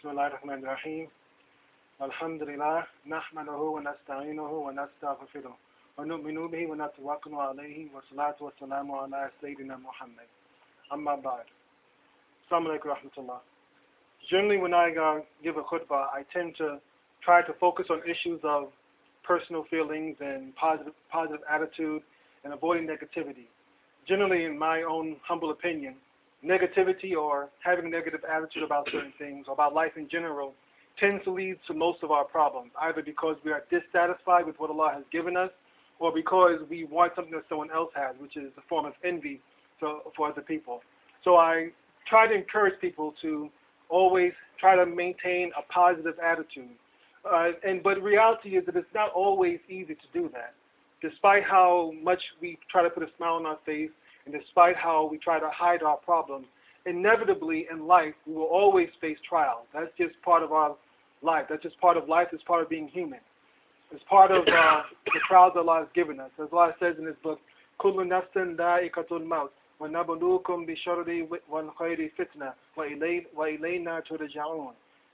بسم الله الرحمن الرحيم الحمد لله نحمده ونستعينه ونستغفره ونؤمن به ونتوكل عليه والصلاة والسلام على سيدنا Muhammad. Amma ba'd. Assalamu alaikum wa rahmatullah. Generally, when I give a khutbah, I tend to try to focus on issues of personal feelings and positive attitude and avoiding negativity. Generally, in my own humble opinion, negativity or having a negative attitude about certain things or about life in general tends to lead to most of our problems, either because we are dissatisfied with what Allah has given us or because we want something that someone else has, which is a form of envy for other people. So I try to encourage people to always try to maintain a positive attitude. But reality is that it's not always easy to do that. Despite how much we try to put a smile on our face, and despite how we try to hide our problems, inevitably in life we will always face trials. That's just part of our life. That's just part of life. It's part of being human. It's part of the trials that Allah has given us. As Allah says in His book, كُلُّ نَفْسٍ ذَائِقَةُ الْمَوْتِ وَنَبْلُوكُمْ بِالشَّرِّ وَالْخَيْرِ فِتْنَةً وَإِلَيْنَا تُرْجَعُونَ.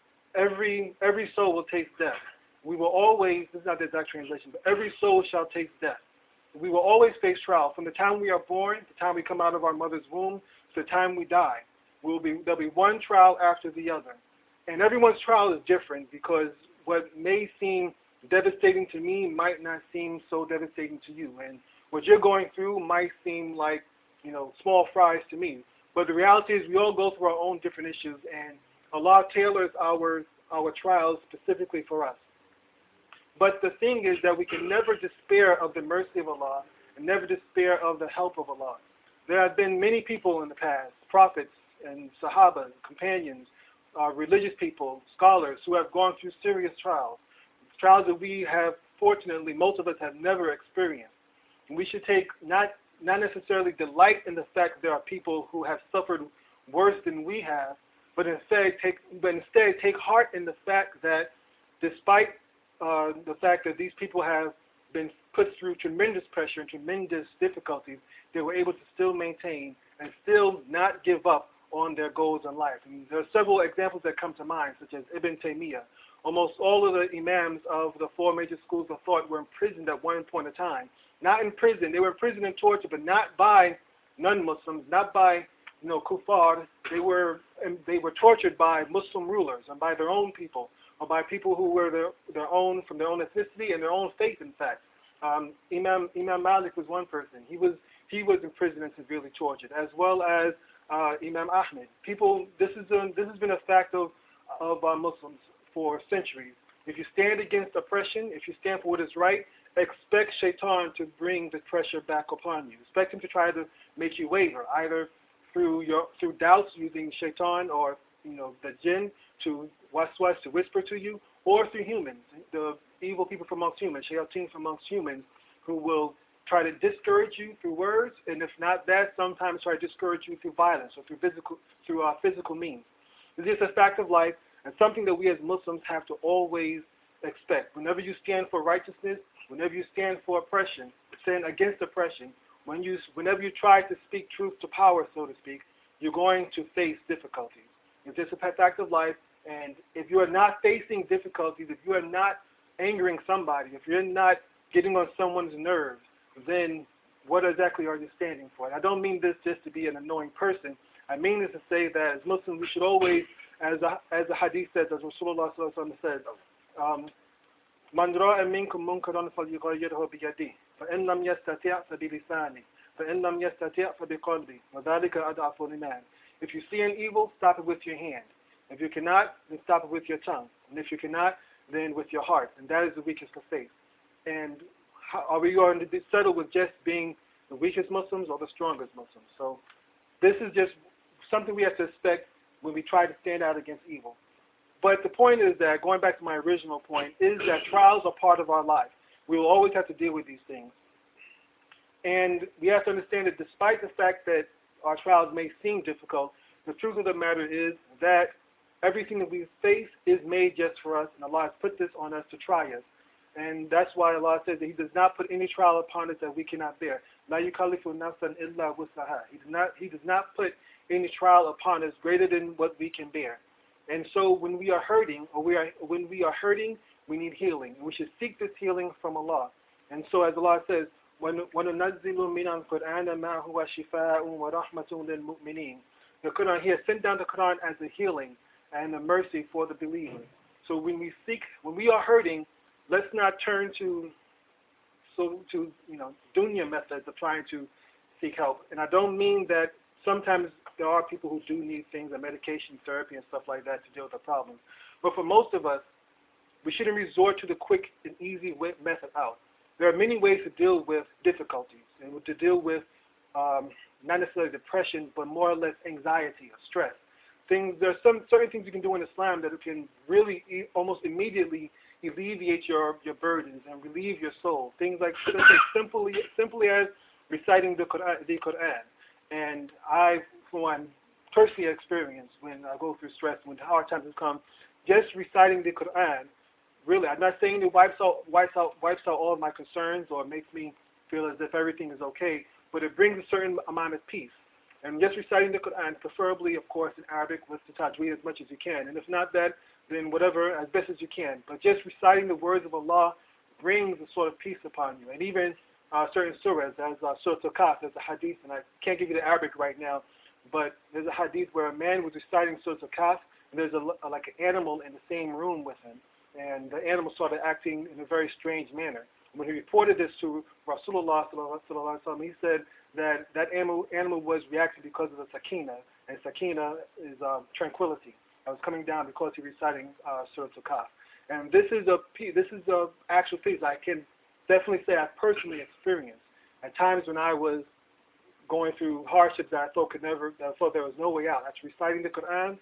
Every soul will taste death. We will always, this is not the exact translation, but every soul shall taste death. We will always face trial. From the time we are born, the time we come out of our mother's womb, to the time we die. There'll be one trial after the other. And everyone's trial is different because what may seem devastating to me might not seem so devastating to you. And what you're going through might seem like, small fries to me. But the reality is we all go through our own different issues, and Allah tailors our trials specifically for us. But the thing is that we can never despair of the mercy of Allah and never despair of the help of Allah. There have been many people in the past, prophets and Sahaba, companions, religious people, scholars, who have gone through serious trials that we have, fortunately, most of us have never experienced. And we should take not necessarily delight in the fact that there are people who have suffered worse than we have, but instead take heart in the fact that despite the fact that these people have been put through tremendous pressure and tremendous difficulties, they were able to still maintain and still not give up on their goals in life. And there are several examples that come to mind, such as Ibn Taymiyyah. Almost all of the imams of the four major schools of thought were imprisoned at one point in time. Not in prison, they were imprisoned and tortured, but not by non-Muslims, not by kuffar. They were tortured by Muslim rulers and by their own people, or by people who were from their own ethnicity and their own faith, in fact. Imam Malik was one person. He was imprisoned and severely tortured, as well as Imam Ahmed. This has been a fact of Muslims for centuries. If you stand against oppression, if you stand for what is right, expect shaitan to bring the pressure back upon you. Expect him to try to make you waver, either through doubts using shaitan or the jinn to waswas, to whisper to you, or through humans, the evil people from amongst humans, shayateen from amongst humans, who will try to discourage you through words, and if not that, sometimes try to discourage you through violence or through physical means. It's just a fact of life, and something that we as Muslims have to always expect. Whenever you stand for righteousness, whenever you stand for oppression, stand against oppression, whenever you try to speak truth to power, so to speak, you're going to face difficulties. It's just a fact of life, and if you are not facing difficulties, if you are not angering somebody, if you're not getting on someone's nerves, then what exactly are you standing for? And I don't mean this just to be an annoying person. I mean this to say that as Muslims, we should always, as the hadith says, as Rasulullah sallallahu alaihi wasallam says, "Man ra'a minkum munkaran falyughayyirhu biyadihi, فإن لم يستطع فبلسانه, فإن لم يستطع فبقلبه, وذلك أضعف الإيمان." If you see an evil, stop it with your hand. If you cannot, then stop it with your tongue. And if you cannot, then with your heart. And that is the weakest of faith. And are we going to settle with just being the weakest Muslims or the strongest Muslims? So this is just something we have to expect when we try to stand out against evil. But the point is that, going back to my original point, is that trials are part of our life. We will always have to deal with these things. And we have to understand that despite the fact that our trials may seem difficult, the truth of the matter is that everything that we face is made just for us, and Allah has put this on us to try us. And that's why Allah says that He does not put any trial upon us that we cannot bear. لَا يُكَلِّفُ نَفْسًا إِلَّا وُسْعَهَا. He does not put any trial upon us greater than what we can bear. And so when we are hurting, we need healing. And we should seek this healing from Allah. And so as Allah says, وَنُنَزِّلُ مِنَ الْقُرْآنَ مَا هُوَ شِفَاءٌ وَرَحْمَةٌ لِلْمُؤْمِنِينَ. The Quran, He has sent down the Quran as a healing and a mercy for the believer. So when we are hurting, let's not turn to dunya methods of trying to seek help. And I don't mean that sometimes there are people who do need things like medication, therapy, and stuff like that to deal with the problems. But for most of us, we shouldn't resort to the quick and easy method out. There are many ways to deal with difficulties and to deal with not necessarily depression, but more or less anxiety or stress. There are certain things you can do in Islam that can really almost immediately alleviate your burdens and relieve your soul. Things like simply as reciting the Quran. And from what I'm personally experienced when I go through stress, when hard times have come, just reciting the Quran, really, I'm not saying it wipes out all of my concerns or makes me feel as if everything is okay, but it brings a certain amount of peace. And just reciting the Quran, preferably, of course, in Arabic with the tajweed as much as you can. And if not that, then whatever, as best as you can. But just reciting the words of Allah brings a sort of peace upon you. And even certain surahs, as Surah Al-Kahf, there's a hadith, and I can't give you the Arabic right now, but there's a hadith where a man was reciting Surah Al-Kahf, and there's like an animal in the same room with him. And the animal started acting in a very strange manner. When he reported this to Rasulullah sallallahu alaihi wasallam, he said that animal was reacting because of the sakina, and sakina is tranquility. That was coming down because he was reciting Surah Al-Kahf. And this is a actual piece I can definitely say I personally experienced at times when I was going through hardships that I thought there was no way out. That's reciting the Quran,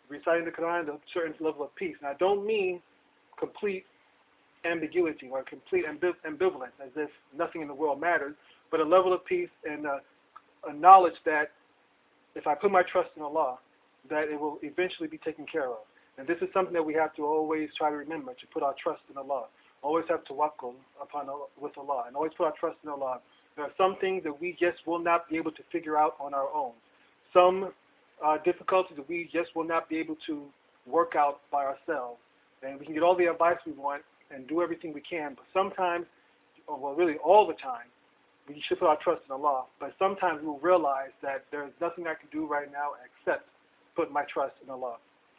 a certain level of peace. And I don't mean complete ambiguity or complete ambivalence, as if nothing in the world matters, but a level of peace and a knowledge that if I put my trust in Allah, that it will eventually be taken care of. And this is something that we have to always try to remember, to put our trust in Allah. Always have tawakkul with Allah, and always put our trust in Allah. There are some things that we just will not be able to figure out on our own. Some difficulties that we just will not be able to work out by ourselves. And we can get all the advice we want and do everything we can, but sometimes, well, really all the time, we should put our trust in Allah. But sometimes we'll realize that there is nothing I can do right now except put my trust in Allah.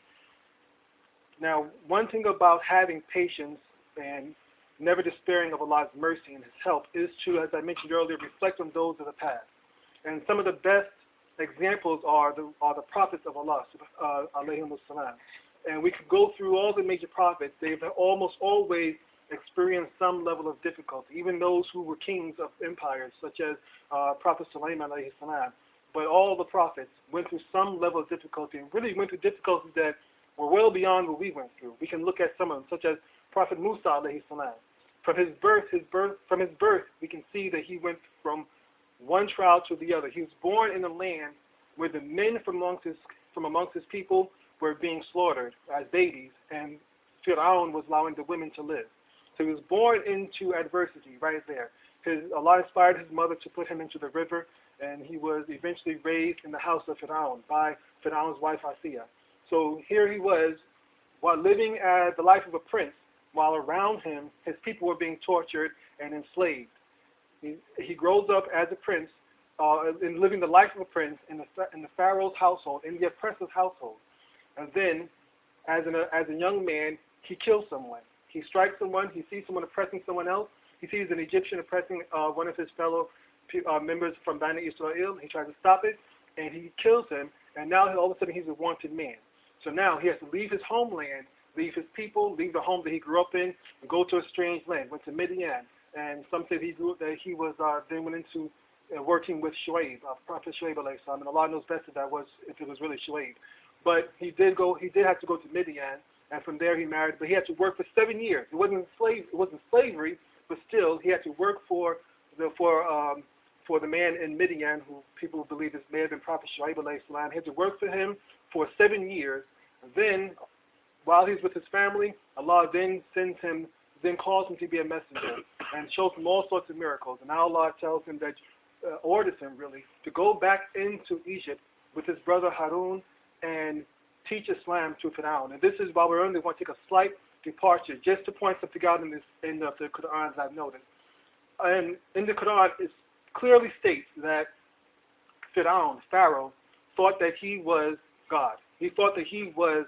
Now, one thing about having patience and never despairing of Allah's mercy and His help is to, as I mentioned earlier, reflect on those of the past. And some of the best examples are the prophets of Allah, alayhimus salam. And we could go through all the major prophets. They've almost always experienced some level of difficulty, even those who were kings of empires, such as Prophet Sulaiman alayhi salam. But all the prophets went through some level of difficulty, and really went through difficulties that were well beyond what we went through. We can look at some of them, such as Prophet Musa alayhi salam. From his birth, we can see that he went from one trial to the other. He was born in a land where the men from amongst his people were being slaughtered as babies, and Fir'aun was allowing the women to live. So he was born into adversity right there. Allah inspired his mother to put him into the river, and he was eventually raised in the house of Fir'aun by Fir'aun's wife Asiya. So here he was, while living the life of a prince, while around him his people were being tortured and enslaved. He grows up as a prince, and living the life of a prince in the Pharaoh's household, in the oppressor's household. And then, as a young man, he kills someone. He strikes someone. He sees someone oppressing someone else. He sees an Egyptian oppressing one of his fellow members from Bani Israel. He tries to stop it, and he kills him. And now, all of a sudden, he's a wanted man. So now he has to leave his homeland, leave his people, leave the home that he grew up in, and go to a strange land. Went to Midian, and some say he then went into working with Shu'aib, Prophet Shu'aib alayhi salam, and Allah knows best if it was really Shu'aib. But he did have to go to Midian, and from there he married. But he had to work for 7 years. It wasn't slavery, but still he had to work for the man in Midian, who people believe this may have been Prophet Shu'aib alayhi salam. He had to work for him for 7 years. Then, while he's with his family, Allah then calls him to be a messenger and shows him all sorts of miracles. And now Allah tells him that, orders him really to go back into Egypt with his brother Harun and teach Islam to Fir'aun. And this is why we're only going to take a slight departure just to point something out in the Quran that I've noticed. And in the Quran, it clearly states that Pharaoh, thought that he was God. He thought that he was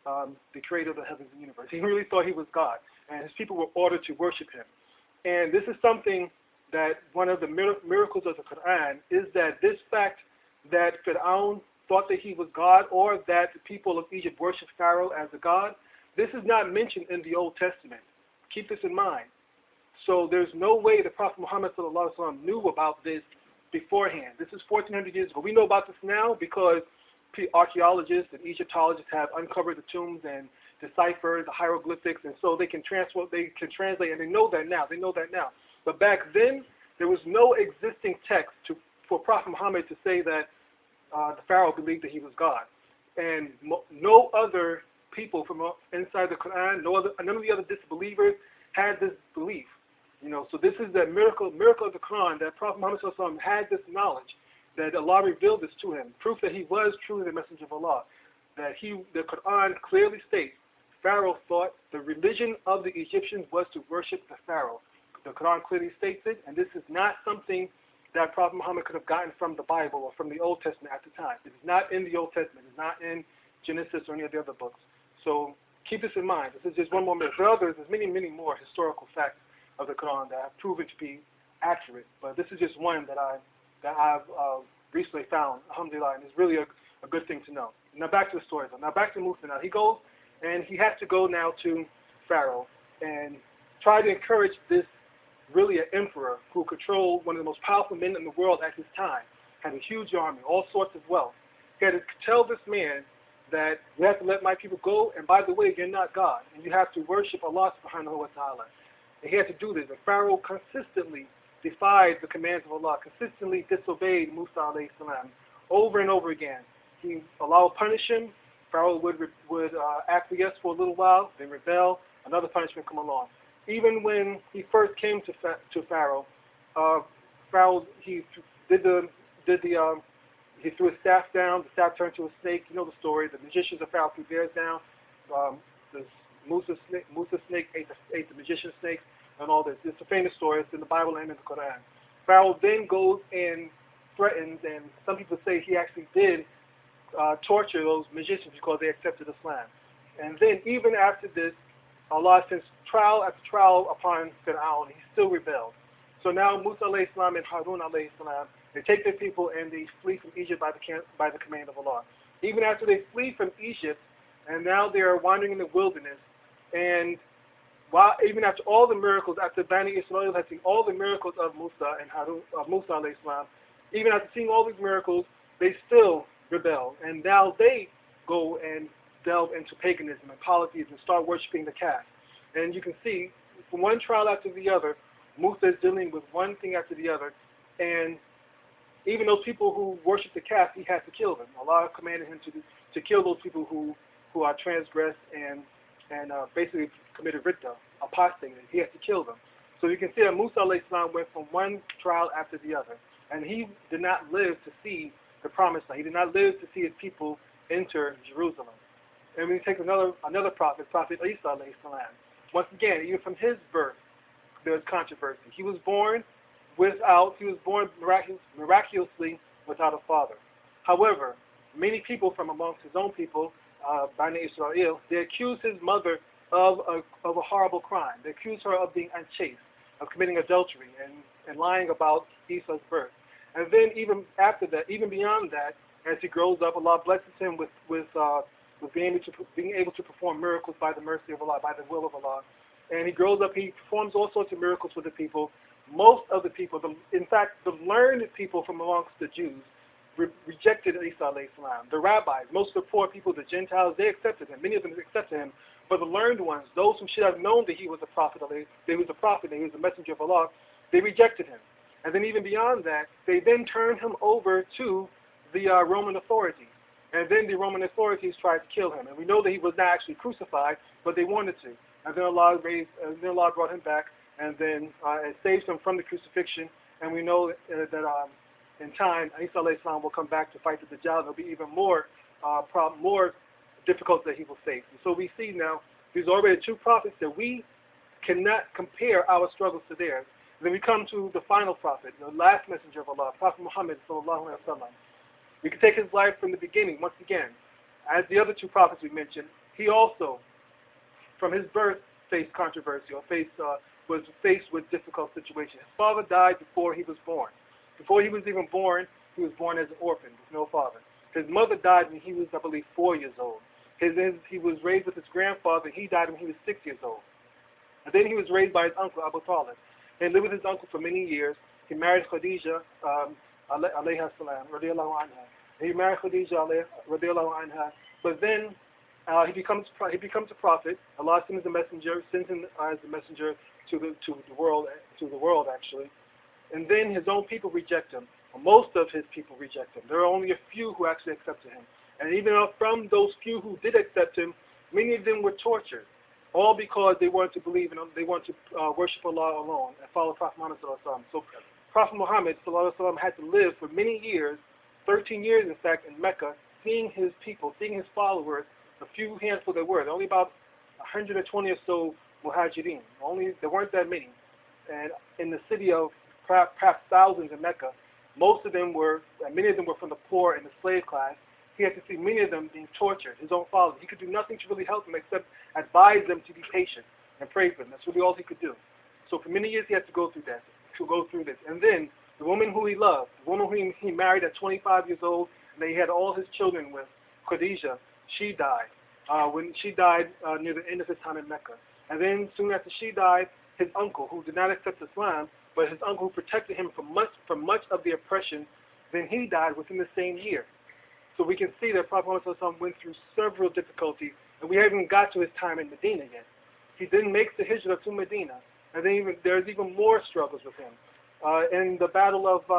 the creator of the heavens and universe. He really thought he was God, and his people were ordered to worship him. And this is something that one of the miracles of the Quran is that this fact that Fir'aun thought that he was God, or that the people of Egypt worshiped Pharaoh as a god, this is not mentioned in the Old Testament. Keep this in mind. So there's no way the Prophet Muhammad ﷺ knew about this beforehand. This is 1,400 years ago. We know about this now because archaeologists and Egyptologists have uncovered the tombs and deciphered the hieroglyphics, and so they can translate, and they know that now. But back then, there was no existing text for Prophet Muhammad to say that the Pharaoh believed that he was God. And no other people from inside the Quran, none of the other disbelievers had this belief. So this is the miracle of the Quran, that Prophet Muhammad ﷺ had this knowledge, that Allah revealed this to him, proof that he was truly the messenger of Allah. That the Quran clearly states, Pharaoh thought the religion of the Egyptians was to worship the Pharaoh. The Quran clearly states it, and this is not something that Prophet Muhammad could have gotten from the Bible or from the Old Testament at the time. It is not in the Old Testament. It's not in Genesis or any of the other books. So keep this in mind. This is just one more myth. There's many, many more historical facts of the Quran that have proven to be accurate, but this is just one that I've recently found, alhamdulillah, and it's really a good thing to know. Now back to the story though. Now back to Musa. Now he goes and he has to go now to Pharaoh and try to encourage this really an emperor who controlled one of the most powerful men in the world at his time, had a huge army, all sorts of wealth. He had to tell this man that you have to let my people go, and by the way, you're not God, and you have to worship Allah subhanahu wa ta'ala. And he had to do this. And Pharaoh consistently defied the commands of Allah, consistently disobeyed Musa alayhi salam over and over again. Allah would punish him. Pharaoh would acquiesce for a little while, then rebel. Another punishment come along. Even when he first came to Pharaoh, he threw his staff down. The staff turned to a snake. You know the story. The magicians of Pharaoh threw theirs down. The Musa snake ate the magician snakes and all this. It's a famous story. It's in the Bible and in the Quran. Pharaoh then goes and threatens, and some people say he actually did torture those magicians because they accepted Islam. And then even after this, Allah sends trial after trial upon Fir'aun. He still rebelled. So now Musa alayhi salam and Harun alayhi salam, they take their people and they flee from Egypt by the command of Allah. Even after they flee from Egypt, and now they are wandering in the wilderness, and even after all the miracles, after Bani Israel had seen all the miracles of Musa and Harun, Musa alayhi salam, even after seeing all these miracles, they still rebel. And now they go and delve into paganism and polytheism and start worshiping the calf. And you can see, from one trial after the other, Musa is dealing with one thing after the other. And even those people who worship the calf, he has to kill them. Allah commanded him to kill those people who are transgressed and basically committed ridda, apostated. He has to kill them. So you can see that Musa alayhi salam went from one trial after the other. And he did not live to see the promised land. He did not live to see his people enter Jerusalem. And when you take another prophet, Prophet Isa alayhi salam, once again, even from his birth, there was controversy. He was born miraculously without a father. However, many people from amongst his own people, Bani Israel, they accused his mother of a horrible crime. They accused her of being unchaste, of committing adultery, and lying about Isa's birth. And then even after that, even beyond that, as he grows up, Allah blesses him with being able to perform miracles by the mercy of Allah, by the will of Allah. And he grows up, he performs all sorts of miracles for the people. Most of the people, in fact, the learned people from amongst the Jews rejected Isa alayhi salam. The rabbis, most of the poor people, the Gentiles, they accepted him. Many of them accepted him. But the learned ones, those who should have known that he was a prophet, that he was a messenger of Allah, they rejected him. And then even beyond that, they then turned him over to the Roman authorities. And then the Roman authorities tried to kill him. And we know that he was not actually crucified, but they wanted to. And then Allah brought him back, and then it saves him from the crucifixion. And we know that in time, Isa alayhi salam will come back to fight the Dajjal. There'll be even more difficulties that he will face. And so we see now these are already two prophets that we cannot compare our struggles to theirs. And then we come to the final prophet, the last messenger of Allah, Prophet Muhammad sallallahu alaihi wasallam. We can take his life from the beginning. Once again, as the other two prophets we mentioned, he also, from his birth, faced controversy or was faced with difficult situations. His father died before he was born. Before he was even born, he was born as an orphan with no father. His mother died when he was, I believe, 4 years old. He was raised with his grandfather. He died when he was 6 years old. And then he was raised by his uncle, Abu Talib. He lived with his uncle for many years. He married Khadija, alayha salam, radiallahu anha. He married Khadija, radiallahu anha. But then he becomes a prophet. Allah sends him as a messenger to the world actually. And then his own people reject him. Most of his people reject him. There are only a few who actually accepted him. And even from those few who did accept him, many of them were tortured, all because they wanted to believe in him. They wanted to worship Allah alone and follow Prophet Muhammad sallallahu alaihi wasallam. So Prophet Muhammad sallallahu alaihi wasallam had to live for many years, 13 years in fact, in Mecca, seeing his people, seeing his followers, a few handful there were. Only about 120 or so muhajirin. There weren't that many. And in the city of perhaps thousands in Mecca, many of them were from the poor and the slave class. He had to see many of them being tortured, his own followers. He could do nothing to really help them except advise them to be patient and pray for them. That's really all he could do. So for many years he had to go through this. And then the woman who he loved, the woman who he married at 25 years old, and he had all his children with, Khadija, she died. When she died near the end of his time in Mecca. And then soon after she died, his uncle, who did not accept Islam, but his uncle who protected him from much of the oppression, then he died within the same year. So we can see that Prophet Muhammad went through several difficulties, and we haven't even got to his time in Medina yet. He then makes the hijrah to Medina, and then there's even more struggles with him. In the battle of,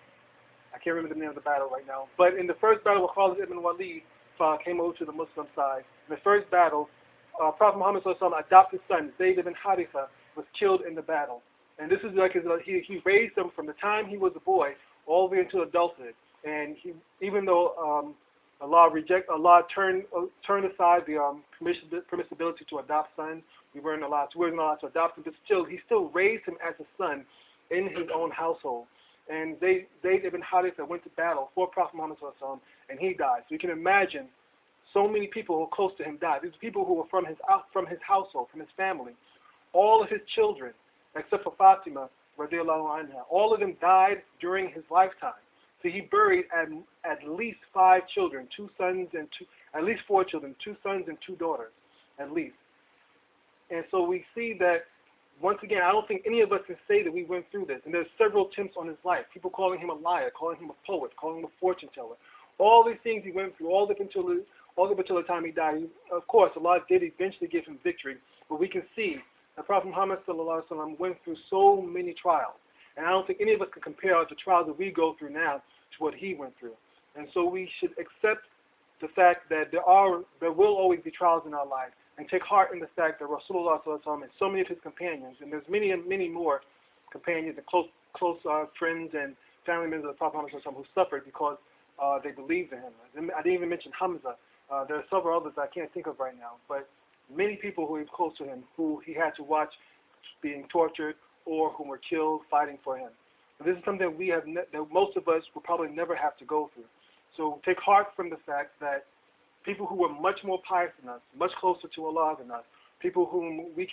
I can't remember the name of the battle right now, but in the first battle with Khalid ibn Walid came over to the Muslim side. In the first battle, Prophet Muhammad adopted son, Zayd ibn Haritha, was killed in the battle. And this is like he raised him from the time he was a boy all the way into adulthood. And even though Allah turned aside the permissibility to adopt sons, we weren't allowed to adopt him, but still, he still raised him as a son in his own household. And Zayd ibn Haritha went to battle for Prophet Muhammad and he died. So you can imagine so many people who were close to him died. These people who were from his household, from his family. All of his children, except for Fatima, radiallahu anha, all of them died during his lifetime. So he buried at least 5 children, 2 sons and at least 4 children, 2 sons and 2 daughters, at least. And so we see that, once again, I don't think any of us can say that we went through this. And there's several attempts on his life. People calling him a liar, calling him a poet, calling him a fortune teller. All these things he went through, all the until the time he died. Of course, Allah did eventually give him victory, but we can see that Prophet Muhammad went through so many trials. And I don't think any of us can compare the trials that we go through now to what he went through. And so we should accept the fact that there will always be trials in our life, and take heart in the fact that Rasulullah and so many of his companions, and there's many and many more companions and close friends and family members of the Prophet Muhammad who suffered because they believed in him. I didn't even mention Hamza. There are several others I can't think of right now, but many people who were close to him who he had to watch being tortured or who were killed fighting for him. And this is something that most of us will probably never have to go through. So take heart from the fact that people who were much more pious than us, much closer to Allah than us, people whom we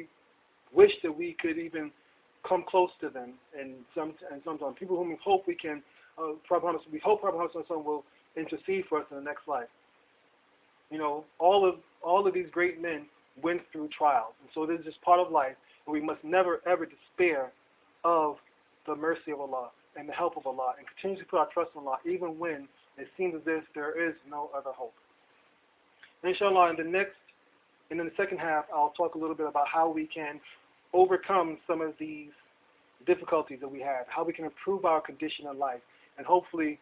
wish that we could even come close to them, and sometimes people whom we hope we can, we hope Prophet Muhammad will intercede for us in the next life. You know, all of these great men went through trials, and so this is just part of life, and we must never ever despair of the mercy of Allah and the help of Allah, and continue to put our trust in Allah even when it seems as if there is no other hope. Inshallah, in the second half, I'll talk a little bit about how we can overcome some of these difficulties that we have, how we can improve our condition in life, and hopefully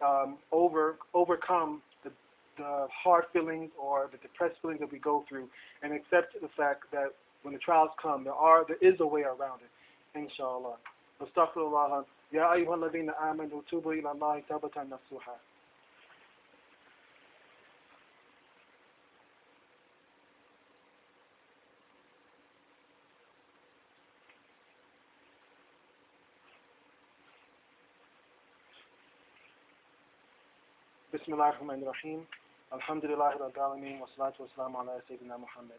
overcome the hard feelings or the depressed feelings that we go through, and accept the fact that when the trials come, there is a way around it. Inshallah. Astaghfirullah. Ya ayyuhalladhina amanu tubu ila Allahi tawbatan nasuha. Bismillahirrahmanirrahim. Alhamdulillahi Rabbil Alameen. Wa salatu wa salamu ala Sayyidina Muhammad.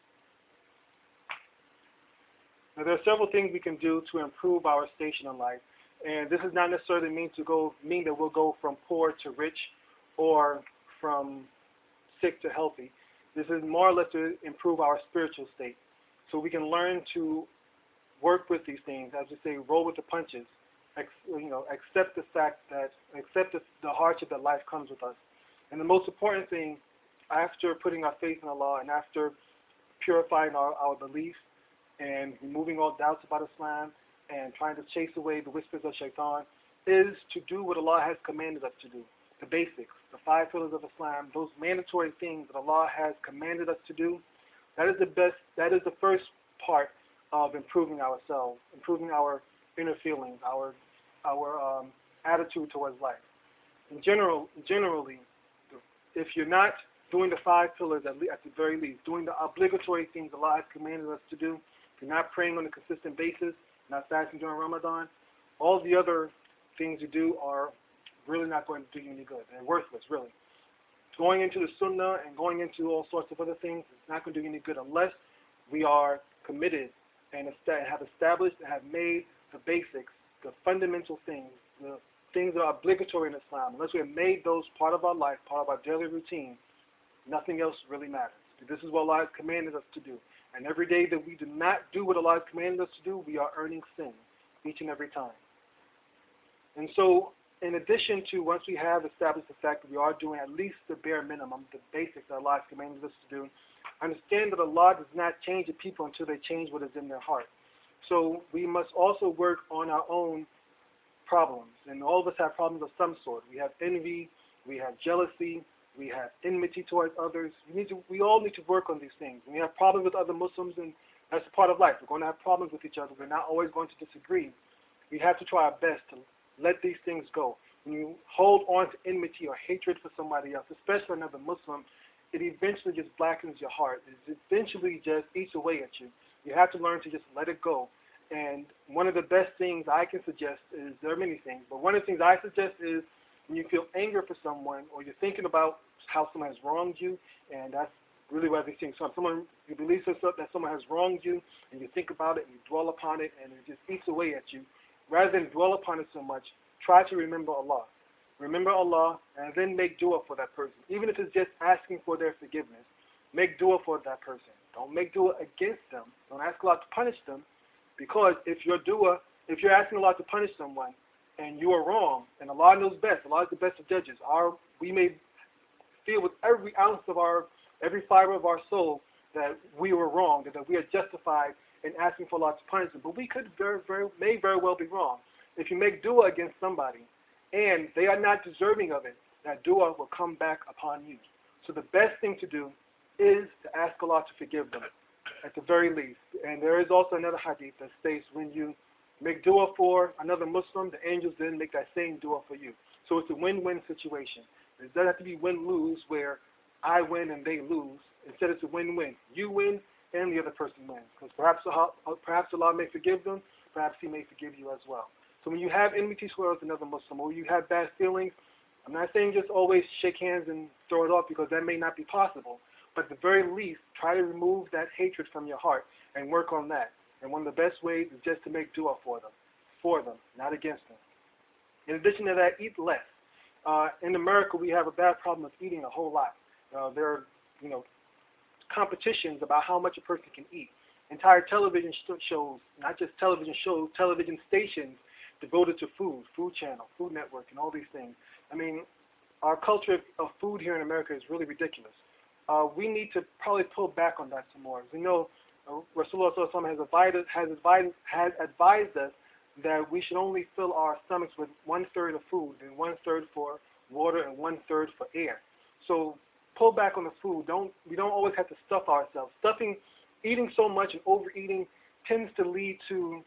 Now, there are several things we can do to improve our station in life. And this does not necessarily mean that we'll go from poor to rich or from sick to healthy. This is more or less to improve our spiritual state. So we can learn to work with these things, as we say, roll with the punches. Accept the hardship that life comes with us. And the most important thing, after putting our faith in Allah and after purifying our belief and removing all doubts about Islam and trying to chase away the whispers of shaitan, is to do what Allah has commanded us to do. The basics, the 5 pillars of Islam, those mandatory things that Allah has commanded us to do. That is the first part of improving ourselves, improving our inner feelings, our attitude towards life. Generally, if you're not doing the 5 pillars at the very least, doing the obligatory things Allah has commanded us to do, if you're not praying on a consistent basis, not fasting during Ramadan, all the other things you do are really not going to do you any good. They're worthless, really. Going into the Sunnah and going into all sorts of other things is not going to do you any good unless we are committed and have established and have made the basics, the fundamental things, the things that are obligatory in Islam. Unless we have made those part of our life, part of our daily routine, nothing else really matters. This is what Allah has commanded us to do. And every day that we do not do what Allah has commanded us to do, we are earning sin each and every time. And so, in addition to once we have established the fact that we are doing at least the bare minimum, the basics that Allah has commanded us to do, understand that Allah does not change the people until they change what is in their heart. So we must also work on our own problems. And all of us have problems of some sort. We have envy, we have jealousy, we have enmity towards others. We all need to work on these things. When we have problems with other Muslims, and that's part of life. We're going to have problems with each other. We're not always going to disagree. We have to try our best to let these things go. When you hold on to enmity or hatred for somebody else, especially another Muslim, it eventually just blackens your heart. It eventually just eats away at you. You have to learn to just let it go. And one of the best things I can suggest is, there are many things, but one of the things I suggest is when you feel anger for someone or you're thinking about how someone has wronged you, and that's really what these things are. Someone, you believe that someone has wronged you, and you think about it, and you dwell upon it, and it just eats away at you. Rather than dwell upon it so much, try to remember Allah. Remember Allah, and then make dua for that person. Even if it's just asking for their forgiveness, make dua for that person. Don't make dua against them. Don't ask Allah to punish them, because if you're asking Allah to punish someone, and you are wrong, and Allah knows best, Allah is the best of judges. We may feel with every ounce of every fiber of our soul that we were wrong, that we are justified in asking for Allah to punish them. But we may very well be wrong. If you make dua against somebody, and they are not deserving of it, that dua will come back upon you. So the best thing to do is to ask Allah to forgive them, at the very least. And there is also another hadith that states when you make dua for another Muslim, the angels then make that same dua for you. So it's a win-win situation. It doesn't have to be win-lose where I win and they lose. Instead, it's a win-win. You win and the other person wins. Because perhaps Allah may forgive them, perhaps He may forgive you as well. So when you have enmity towards another Muslim, or you have bad feelings, I'm not saying just always shake hands and throw it off, because that may not be possible. But at the very least, try to remove that hatred from your heart and work on that. And one of the best ways is just to make dua for them, not against them. In addition to that, eat less. In America, we have a bad problem of eating a whole lot. There are, competitions about how much a person can eat. Entire television shows, not just television shows, television stations devoted to food, Food Channel, Food Network, and all these things. I mean, our culture of food here in America is really ridiculous. We need to probably pull back on that some more. As we know, Rasulullah has advised us that we should only fill our stomachs with 1/3 of food and 1/3 for water and 1/3 for air. So pull back on the food. We don't always have to stuff ourselves. Eating so much and overeating tends to lead to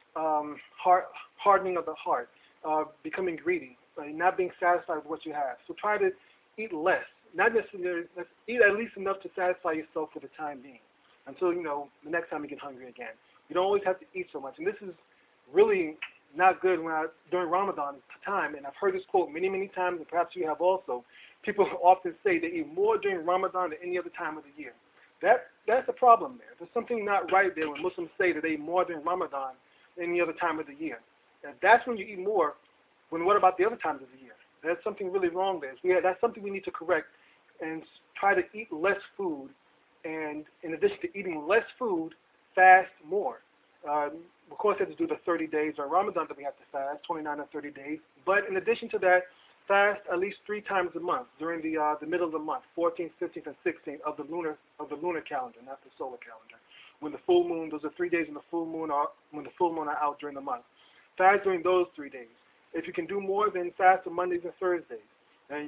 hardening of the heart, becoming greedy, not being satisfied with what you have. So try to eat less. Not necessarily, eat at least enough to satisfy yourself for the time being, until the next time you get hungry again. You don't always have to eat so much. And this is really not good during Ramadan time, and I've heard this quote many, many times, and perhaps you have also. People often say they eat more during Ramadan than any other time of the year. That's a problem there. There's something not right there when Muslims say that they eat more during Ramadan than any other time of the year. And that's when you eat more. When what about the other times of the year? There's something really wrong there. That's something we need to correct and try to eat less food. And in addition to eating less food, fast more. Of course, we have to do the 30 days or Ramadan that we have to fast, 29 or 30 days. But in addition to that, fast at least 3 times a month during the middle of the month, 14th, 15th, and 16th of the lunar calendar, not the solar calendar. When the full moon, those are 3 days when the full moon are out during the month. Fast during those 3 days. If you can do more, then fast on Mondays and Thursdays. And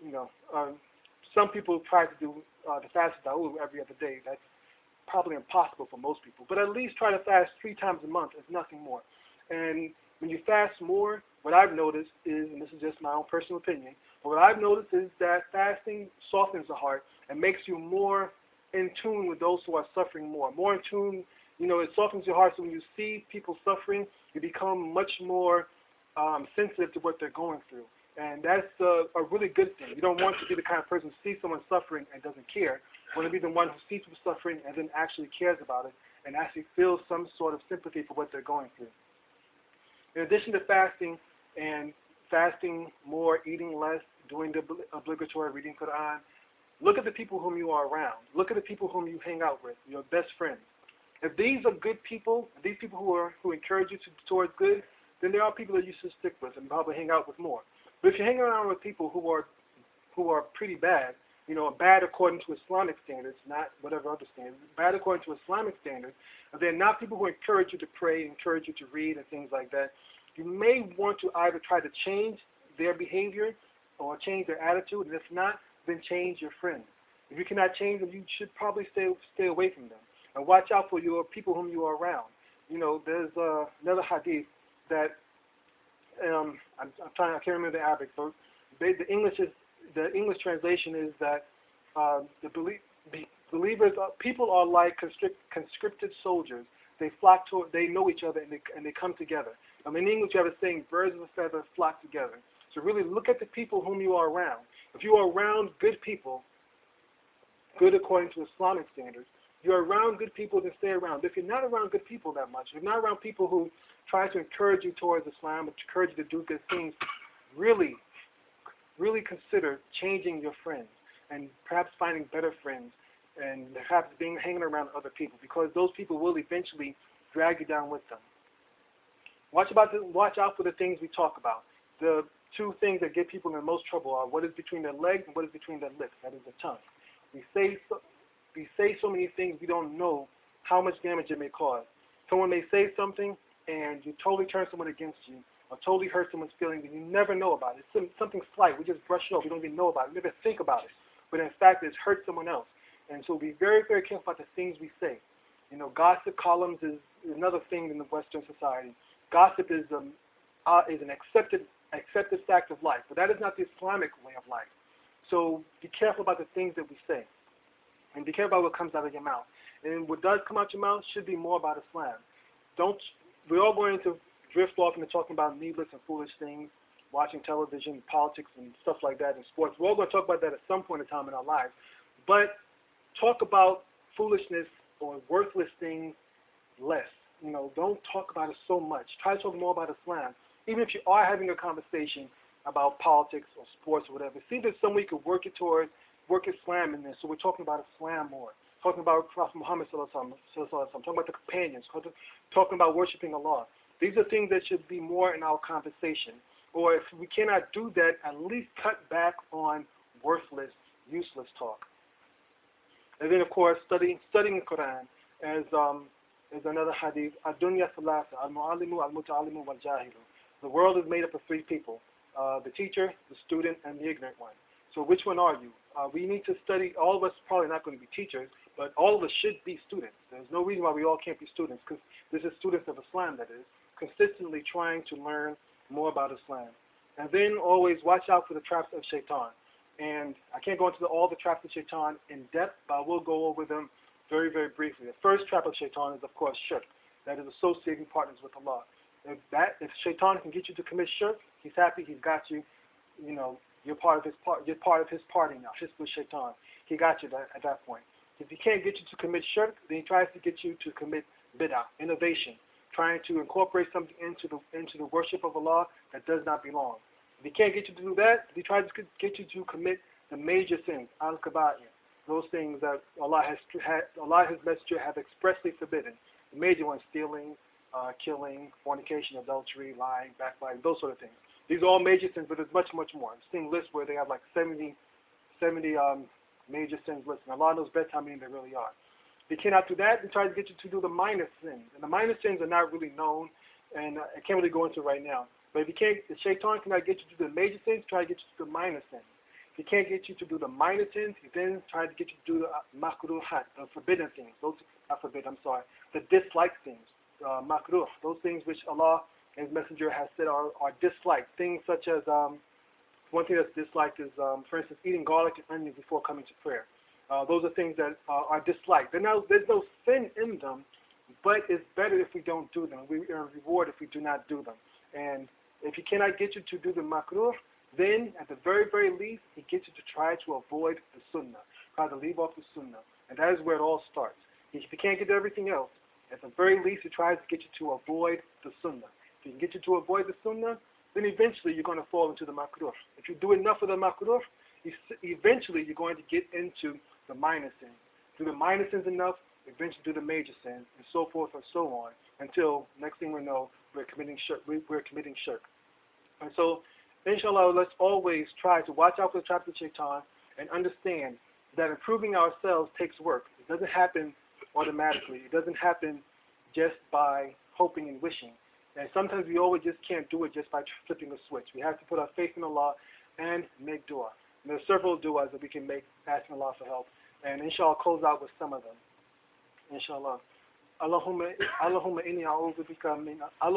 some people try to do the fast of Dawood every other day. That's probably impossible for most people. But at least try to fast 3 times a month, if nothing more. And when you fast more, what I've noticed is, and this is just my own personal opinion, but what I've noticed is that fasting softens the heart and makes you more in tune with those who are suffering more. More in tune, it softens your heart, so when you see people suffering, you become much more sensitive to what they're going through. And that's a really good thing. You don't want to be the kind of person who sees someone suffering and doesn't care. You want to be the one who sees people suffering and then actually cares about it and actually feels some sort of sympathy for what they're going through. In addition to fasting and fasting more, eating less, doing the obligatory reading Quran, look at the people whom you are around. Look at the people whom you hang out with, your best friends. If these are good people, these people who encourage you towards good, then there are people that you should stick with and probably hang out with more. But if you hang around with people who are pretty bad, bad according to Islamic standards, not whatever other standards, bad according to Islamic standards, they're not people who encourage you to pray, encourage you to read, and things like that. You may want to either try to change their behavior or change their attitude, and if not, then change your friends. If you cannot change them, you should probably stay away from them. And watch out for your people whom you are around. There's another hadith that I can't remember the Arabic, but the English translation is that believers, people are like conscripted soldiers. They know each other and they come together. In English, you have a saying, birds of a feather flock together. So really look at the people whom you are around. If you are around good people, good according to Islamic standards, you're around good people, then stay around. If you're not around good people that much, if you're not around people who try to encourage you towards Islam, or encourage you to do good things, really, really consider changing your friends and perhaps finding better friends and perhaps hanging around other people, because those people will eventually drag you down with them. Watch out for the things we talk about. The 2 things that get people in the most trouble are what is between their legs and what is between their lips. That is the tongue. We say so many things we don't know how much damage it may cause. Someone may say something and you totally turn someone against you or totally hurt someone's feelings and you never know about it. It's something slight. We just brush it off. We don't even know about it. We never think about it. But in fact, it's hurt someone else. And so be very, very careful about the things we say. Gossip columns is another thing in the Western society. Gossip is an accepted fact of life, but that is not the Islamic way of life. So be careful about the things that we say, and be careful about what comes out of your mouth. And what does come out your mouth should be more about Islam. We're all going to drift off into talking about needless and foolish things, watching television, politics, and stuff like that, and sports. We're all going to talk about that at some point in time in our lives. But talk about foolishness or worthless things less. Don't talk about it so much. Try to talk more about Islam. Even if you are having a conversation about politics or sports or whatever, see if there's some way you could work Islam in this. So we're talking about Islam more. Talking about Prophet Muhammad sallallahu alaihi wasallam, talking about the companions, talking about worshiping Allah. These are things that should be more in our conversation. Or if we cannot do that, at least cut back on worthless, useless talk. And then, of course, studying the Quran as another hadith. Ad-dunya thalatha, al-mu'allimu, al-muta'allimu, wal-jahilu. The world is made up of 3 people: the teacher, the student, and the ignorant one. So which one are you? We need to study. All of us are probably not going to be teachers, but all of us should be students. There's no reason why we all can't be students, because this is students of Islam, that is, consistently trying to learn more about Islam. And then always watch out for the traps of shaitan. And I can't go into all the traps of shaitan in depth, but I will go over them very, very briefly. The first trap of shaitan is, of course, shirk. That is associating partners with Allah. If Shaitan can get you to commit shirk, he's happy. He's got you. You know, you're part of his party now. Hizb Shaitan. He got you at that point. If he can't get you to commit shirk, then he tries to get you to commit bid'ah, innovation, trying to incorporate something into the worship of Allah that does not belong. If he can't get you to do that, he tries to get you to commit the major sins, al-kaba'ir, those things that Allah His Messenger have expressly forbidden. The major ones: stealing, killing, fornication, adultery, lying, backbiting, those sort of things. These are all major sins, but there's much, much more. I've seen lists where they have like 70 major sins listed. And Allah knows best how many there really are. If he cannot do that, he tries to get you to do the minor sins. And the minor sins are not really known, and I can't really go into it right now. But if Shaitan cannot get you to do the major sins, try to get you to do the minor sins. If he can't get you to do the minor sins, he then tries to get you to do the makruhat, the forbidden things. Those, not forbidden, I'm sorry, the disliked things, makruh, those things which Allah and His Messenger has said are disliked. Things such as, one thing that's disliked is, for instance, eating garlic and onions before coming to prayer. Those are things that are disliked. There's no sin in them, but it's better if we don't do them. We earn reward if we do not do them. And if he cannot get you to do the makruh, then at the very, very least, he gets you to try to avoid the sunnah, try to leave off the sunnah. And that is where it all starts. If he can't get to everything else, at the very least, he tries to get you to avoid the sunnah. If he can get you to avoid the sunnah, then eventually you're going to fall into the makruh. If you do enough of the makruh, eventually you're going to get into the minor sins. Do the minor sins enough, eventually do the major sins, and so forth and so on, until next thing we know, we're committing shirk. And so, inshallah, let's always try to watch out for the traps of shaitan and understand that improving ourselves takes work. It doesn't happen automatically. It doesn't happen just by hoping and wishing. And sometimes we always just can't do it just by flipping a switch. We have to put our faith in Allah and make dua. And there are several duas that we can make asking Allah for help. And inshallah, I'll close out with some of them. Inshallah. Allahumma inni a'udhu bika min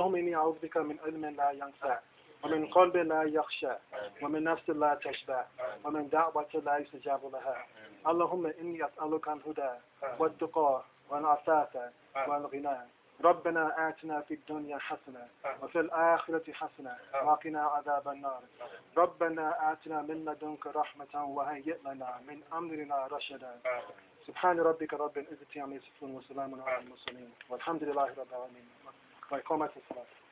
ilmin la yanfa' ومن قلب لا يخشى ومن نفس لا تشبع ومن دعوة لا يستجاب لها اللهم إني أسألك الهدى والتقى والعفاف والغنى ربنا آتنا في الدنيا حسنة وفي الآخرة حسنة وقنا عذاب النار ربنا آتنا من لدنك رحمة وهيئ لنا من أمرنا رشدا سبحان ربك رب العزة عما يصفون وسلام على المرسلين والحمد لله رب العالمين. وإقامة الصلاة.